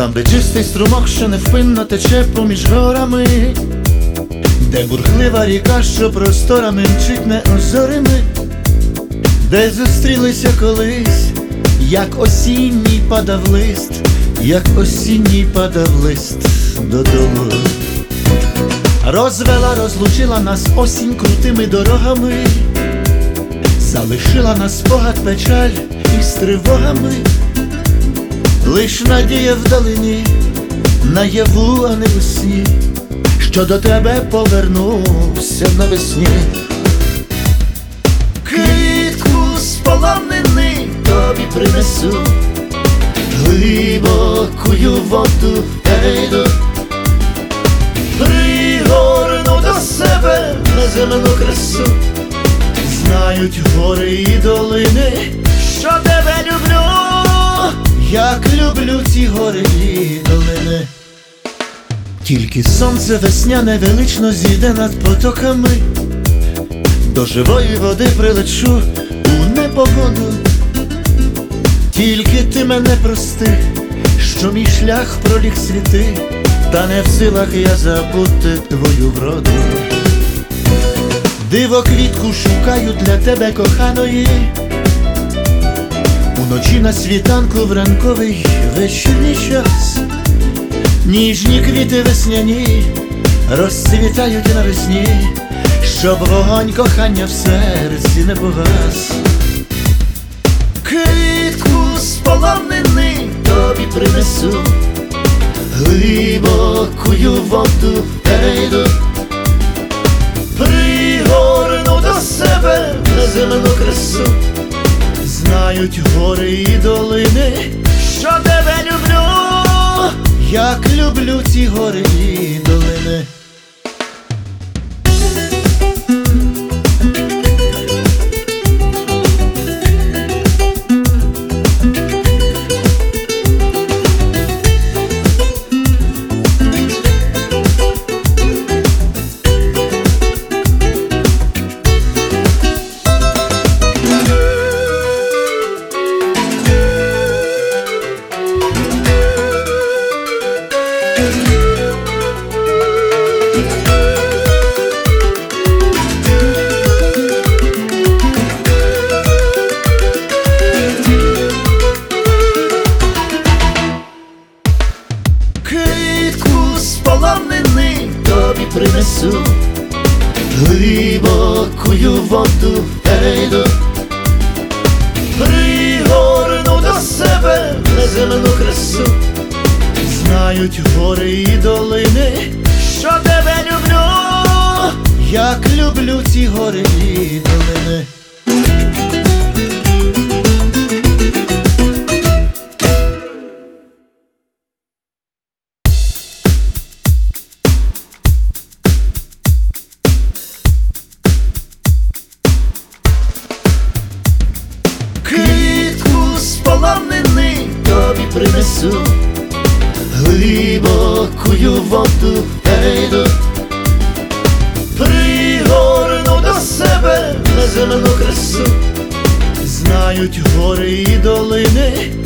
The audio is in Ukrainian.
Там, де чистий струмок, що невпинно тече поміж горами, де бурхлива ріка, що просторами мчить неозорими, де зустрілися колись, як осінній падав лист, як осінній падав лист додолу. Розвела, розлучила нас осінь крутими дорогами, залишила нас спогад, печаль із тривогами. Лиш надія вдалині, наяву, а не у сні, що до тебе повернувся навесні. Квітку з полонини тобі принесу, глибокую воду перейду, пригорну до себе неземну красу. Знають гори і долини, що тебе люблю, як люблю ці гори і долини. Тільки сонце весняне велично зійде над потоками, до живої води прилечу у непогоду. Тільки ти мене прости, що мій шлях проліг світи, та не в силах я забути твою вроду. Диво квітку шукаю для тебе, коханої, уночі на світанку в ранковий вечірній час. Ніжні квіти весняні розцвітають навесні, щоб вогонь кохання в серці не погас. Квітку з полонини тобі принесу, глибокую воду перейду, пригорну до себе неземну красу. Знають гори і долини, що тебе люблю, як люблю ці гори і долини. Квітку з полонини тобі принесу, глибокую воду перейду, пригорну до себе неземну красу. Знають гори і долини, що тебе люблю, як люблю ці гори і долини. Квітку з полонини тобі принесу, глибокую воду перейду, пригорну до себе неземну красу. Знають гори і долини,